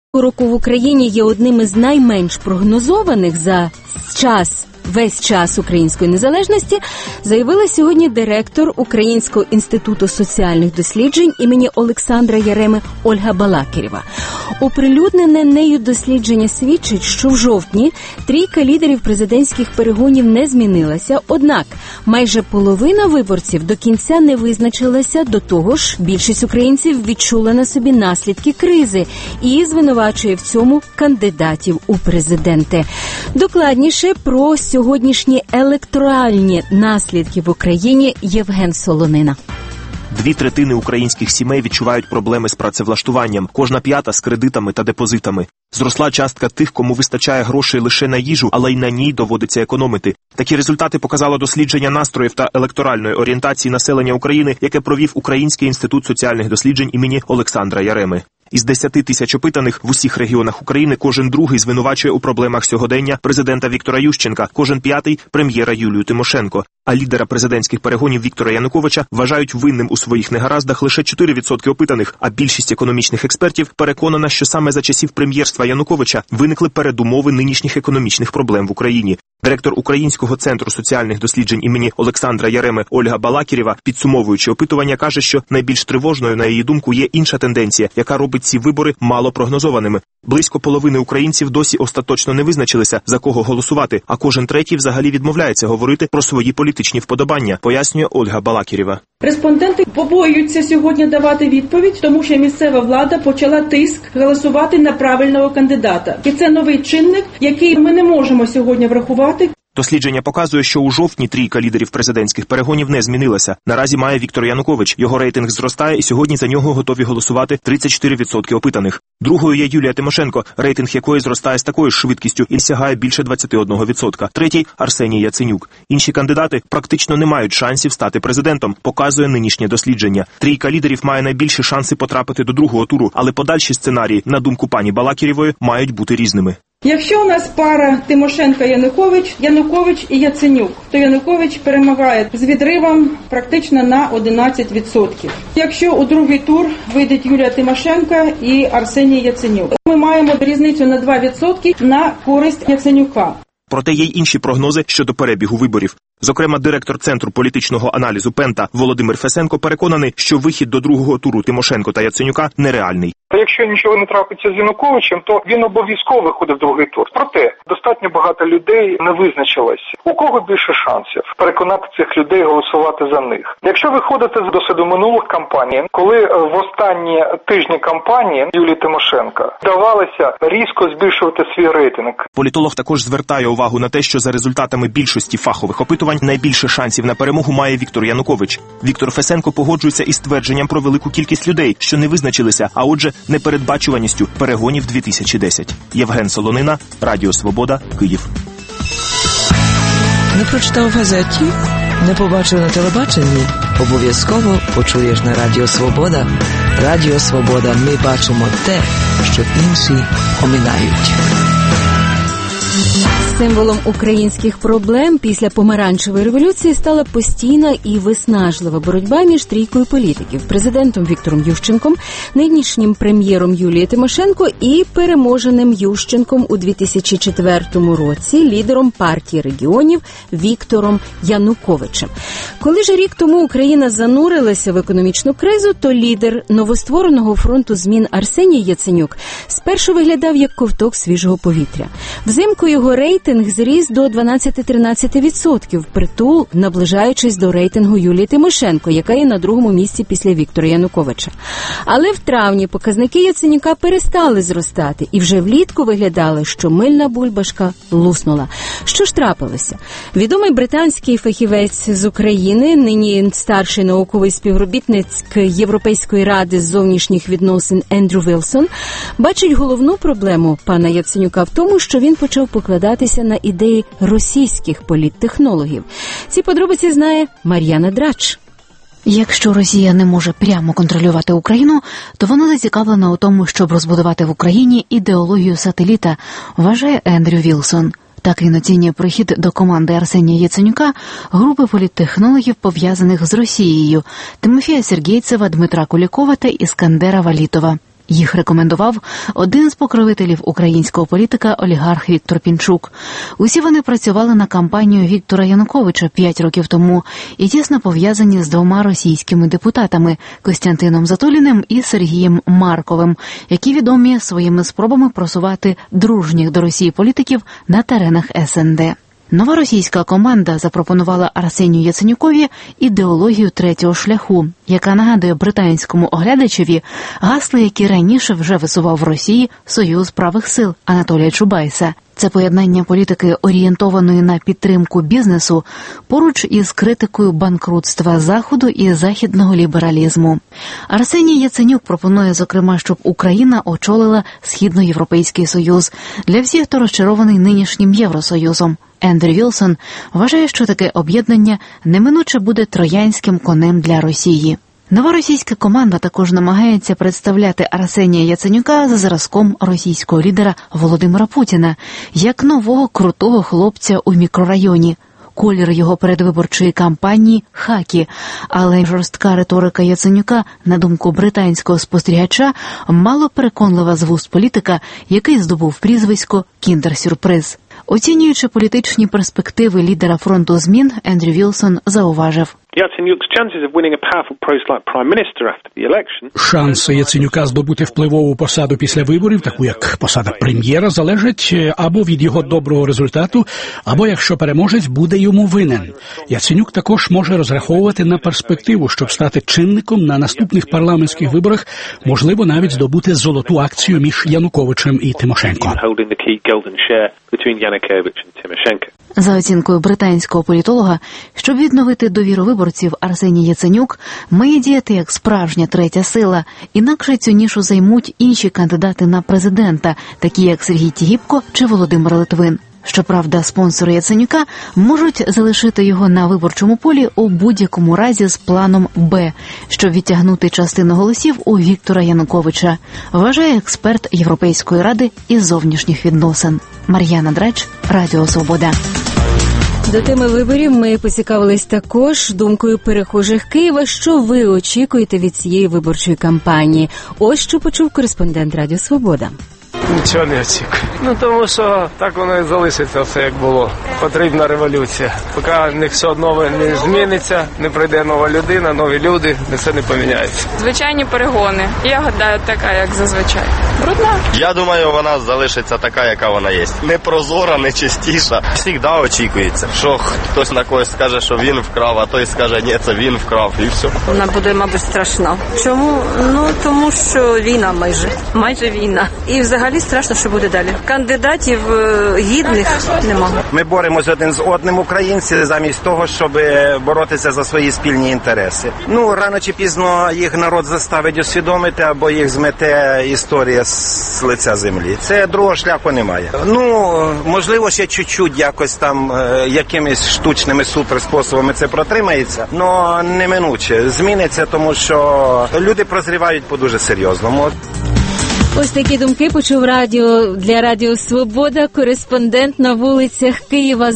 року в Україні є одним із найменш прогнозованих за весь час української незалежності, заявила сьогодні директор Українського інституту соціальних досліджень імені Олександра Яреми Ольга Балакірєва. Оприлюднене нею дослідження свідчить, що в жовтні трійка лідерів президентських перегонів не змінилася, однак майже половина виборців до кінця не визначилася, до того ж більшість українців відчула на собі наслідки кризи і звинувачує в цьому кандидатів у президенти. Докладніше про сьогоднішні електоральні наслідки в Україні Євген Солонина. 2/3 українських сімей відчувають проблеми з працевлаштуванням, кожна п'ята з кредитами та депозитами. Зросла частка тих, кому вистачає грошей лише на їжу, але й на ній доводиться економити. Такі результати показало дослідження настроїв та електоральної орієнтації населення України, яке провів Український інститут соціальних досліджень імені Олександра Яреми. Із 10 тисяч опитаних в усіх регіонах України кожен другий звинувачує у проблемах сьогодення президента Віктора Ющенка, кожен п'ятий – прем'єра Юлію Тимошенко. А лідера президентських перегонів Віктора Януковича вважають винним у своїх негараздах лише 4% опитаних, а більшість економічних експертів переконана, що саме за часів прем'єрства Януковича виникли передумови нинішніх економічних проблем в Україні. Директор Українського центру соціальних досліджень імені Олександра Яреми Ольга Балакірєва, підсумовуючи опитування, каже, що найбільш тривожною, на її думку, є інша тенденція, яка робить ці вибори мало прогнозованими. Близько половини українців досі остаточно не визначилися, за кого голосувати, а кожен третій взагалі відмовляється говорити про свої політичні вподобання, пояснює Ольга Балакірєва. Респонденти побоюються сьогодні давати відповідь, тому що місцева влада почала тиск голосувати на правильного кандидата. І це новий чинник, який ми не можемо сьогодні врахувати. Дослідження показує, що у жовтні трійка лідерів президентських перегонів не змінилася. Наразі має Віктор Янукович. Його рейтинг зростає, і сьогодні за нього готові голосувати 34% опитаних. Другою є Юлія Тимошенко, рейтинг якої зростає з такою ж швидкістю і сягає більше 21%. Третій – Арсеній Яценюк. Інші кандидати практично не мають шансів стати президентом, показує нинішнє дослідження. Трійка лідерів має найбільші шанси потрапити до другого туру, але подальші сценарії, на думку пані Балакірєвої, мають бути різними. Якщо у нас пара Тимошенко-Янукович, Янукович і Яценюк, то Янукович перемагає з відривом практично на 11%. Якщо у другий тур вийде Юлія Тимошенко і Арсеній Яценюк, ми маємо різницю на 2% на користь Яценюка. Проте є й інші прогнози щодо перебігу виборів. Зокрема, директор Центру політичного аналізу Пента Володимир Фесенко переконаний, що вихід до другого туру Тимошенко та Яценюка нереальний. Якщо нічого не трапиться з Януковичем, то він обов'язково виходить в другий тур. Проте, достатньо багато людей не визначилось. У кого більше шансів переконати цих людей голосувати за них? Якщо виходити з досвіду минулих кампаній, коли в останні тижні кампанії Юлії Тимошенко вдавалося різко збільшувати свій рейтинг. Політолог також звертає увагу на те, що за результатами більшості фахових опитувань найбільше шансів на перемогу має Віктор Янукович. Віктор Фесенко погоджується із твердженням про велику кількість людей, що не визначилися, а отже, непередбачуваністю перегонів 2010. Євген Солонина, Радіо Свобода, Київ. Не прочитав в газеті? Не побачив на телебаченні? Обов'язково почуєш на Радіо Свобода. Радіо Свобода. Ми бачимо те, що інші оминають. Символом українських проблем після помаранчевої революції стала постійна і виснажлива боротьба між трійкою політиків – президентом Віктором Ющенком, нинішнім прем'єром Юлією Тимошенко і переможеним Ющенком у 2004 році лідером партії регіонів Віктором Януковичем. Коли ж рік тому Україна занурилася в економічну кризу, то лідер новоствореного фронту змін Арсеній Яценюк спершу виглядав як ковток свіжого повітря. Взимку його рейтинг зріс до 12-13%, впритул наближаючись до рейтингу Юлії Тимошенко, яка є на другому місці після Віктора Януковича. Але в травні показники Яценюка перестали зростати і вже влітку виглядали, що мильна бульбашка луснула. Що ж трапилося? Відомий британський фахівець з України, нині старший науковий співробітник Європейської ради з зовнішніх відносин Ендрю Вілсон, бачить головну проблему пана Яценюка в тому, що він почав покладатися на ідеї російських політтехнологів. Ці подробиці знає Мар'яна Драч. Якщо Росія не може прямо контролювати Україну, то вона зацікавлена у тому, щоб розбудувати в Україні ідеологію сателіта, вважає Ендрю Вілсон. Так він оцінює прихід до команди Арсенія Яценюка групи політтехнологів, пов'язаних з Росією – Тимофія Сергійцева, Дмитра Кулікова та Іскандера Валітова. Їх рекомендував один з покровителів українського політика олігарх Віктор Пінчук. Усі вони працювали на кампанію Віктора Януковича 5 років тому і тісно пов'язані з двома російськими депутатами – Костянтином Затуліним і Сергієм Марковим, які відомі своїми спробами просувати дружніх до Росії політиків на теренах СНД. Нова російська команда запропонувала Арсенію Яценюкові ідеологію третього шляху, яка нагадує британському оглядачеві гасла, які раніше вже висував в Росії Союз правих сил Анатолія Чубайса. Це поєднання політики, орієнтованої на підтримку бізнесу, поруч із критикою банкрутства Заходу і західного лібералізму. Арсеній Яценюк пропонує, зокрема, щоб Україна очолила Східноєвропейський Союз для всіх, хто розчарований нинішнім Євросоюзом. Ендрю Вілсон вважає, що таке об'єднання неминуче буде троянським конем для Росії. Нова російська команда також намагається представляти Арсенія Яценюка за зразком російського лідера Володимира Путіна, як нового крутого хлопця у мікрорайоні. Колір його передвиборчої кампанії – хакі, але жорстка риторика Яценюка, на думку британського спостерігача, мало переконлива з вуст політика, який здобув прізвисько «Кіндер-сюрприз». Оцінюючи політичні перспективи лідера фронту змін, Ендрю Вілсон зауважив: Шанси Яценюка здобути впливову посаду після виборів, таку як посада прем'єра, залежать або від його доброго результату, або якщо переможець буде йому винен. Яценюк також може розраховувати на перспективу, щоб стати чинником на наступних парламентських виборах, можливо, навіть здобути золоту акцію між Януковичем і Тимошенко. За оцінкою британського політолога, щоб відновити довіру виборців, Арсеній Яценюк має діяти як справжня третя сила, інакше цю нішу займуть інші кандидати на президента, такі як Сергій Тігіпко чи Володимир Литвин. Щоправда, спонсори Яценюка можуть залишити його на виборчому полі у будь-якому разі з планом «Б», щоб відтягнути частину голосів у Віктора Януковича, вважає експерт Європейської ради із зовнішніх відносин. Мар'яна Драч, Радіо Свобода. До теми виборів ми поцікавились також думкою перехожих Києва, що ви очікуєте від цієї виборчої кампанії. Ось що почув кореспондент Радіо Свобода. Нічого не очікую. Тому що так воно і залишиться все, як було. Потрібна революція. Поки в них все одно не зміниться, не прийде нова людина, нові люди, все не поміняється. Звичайні перегони. Я гадаю, така, як зазвичай. Брудна. Я думаю, вона залишиться така, яка вона є. Не прозора, не чистіша. Всігда очікується, що хтось на когось скаже, що він вкрав, а той скаже, ні, це він вкрав, і все. Вона буде, мабуть, страшна. Чому? Тому що війна майже війна. І взагалі страшно, що буде далі. Кандидатів гідних немає. Ми боремося один з одним, українці, замість того, щоб боротися за свої спільні інтереси. Рано чи пізно їх народ заставить усвідомити, або їх змете історія з лиця землі. Це другого шляху немає. Можливо, ще чуть-чуть якось там якимись штучними суперспособами це протримається, але неминуче зміниться, тому що люди прозрівають по дуже серйозному. Ось такі думки почув для Радіо Свобода кореспондент на вулицях Києва